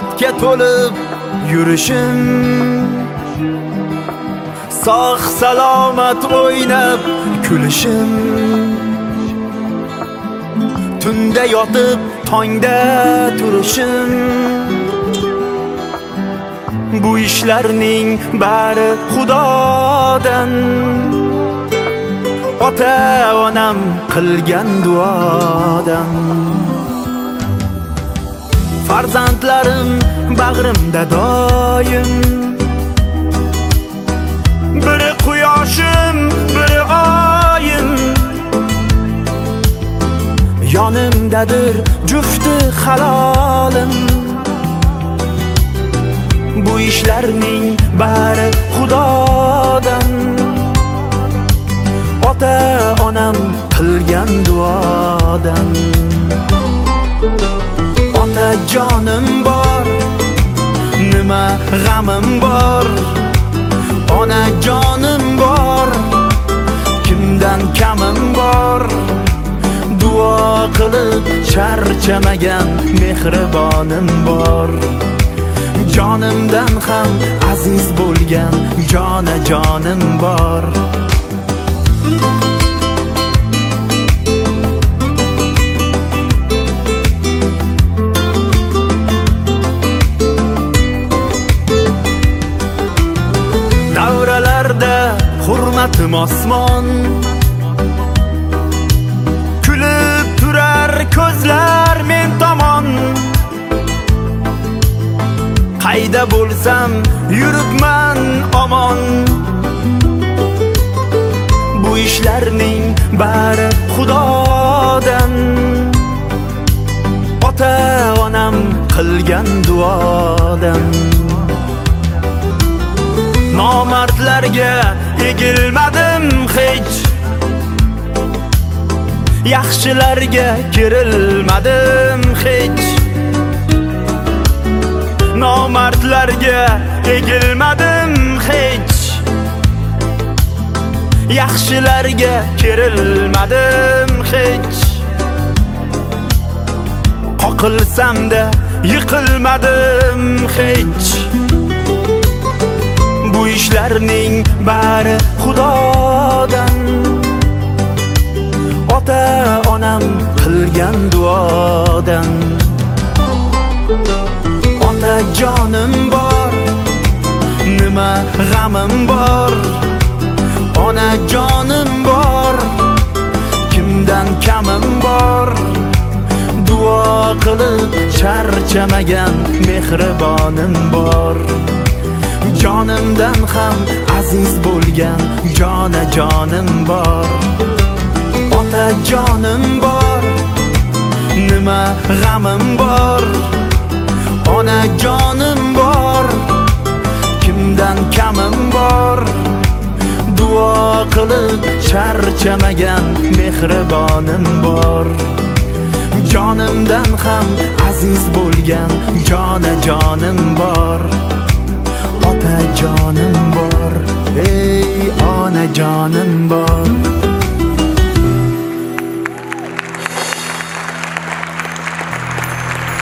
saodatga to'lib yurishim, sog' salomat o'ynab kulishim, tunda yotib tongda turishim, bu ishlarning bari Xudodan, ota-onam qilgan duodan. Farzandlarim bag'rimda doim, biri quyoshim, biri oyim, yonimdadir jufti halolim. Bu ishlarning bari Xudodan, ota-onam qilgan duodan. Onajonim bor, nima g'amim bor. Onajonim bor, kimdan kamim bor. Duo qilib charchamagan mehribonim bor. Jonimdan ham aziz bo'lgan jonajonim bor. Davralarda hurmatim osmon, kulib turar ko'zlar men tomon. Qayda bo'lsam yuribman omon, bu ishlarning bari Xudodan, ota-onam qilgan duodan. Nomardlarga egilmadim hech, yaxshilarga kerilmadim hech. Nomardlarga egilmadim hech, yaxshilarga kerilmadim hech. Qoqilsam-da yiqilmadim hech, bu ishlarning bari Xudodan, ota-onam qilgan duodan. Onajonim bor, nima g'amim bor. Onajonim bor, kimdan kamim bor. Duo qilib charchamagan mehribonim bor. Jonimdan ham aziz bo'lgan jonajonim bor. Otajonim bor, nima g'amim bor. Onajonim bor, kimdan kamim bor. Duo qilib charchamagan mehribonim bor. Jonimdan ham aziz bo'lgan jonajonim bor. Otajonim bor, ey onajonim bor.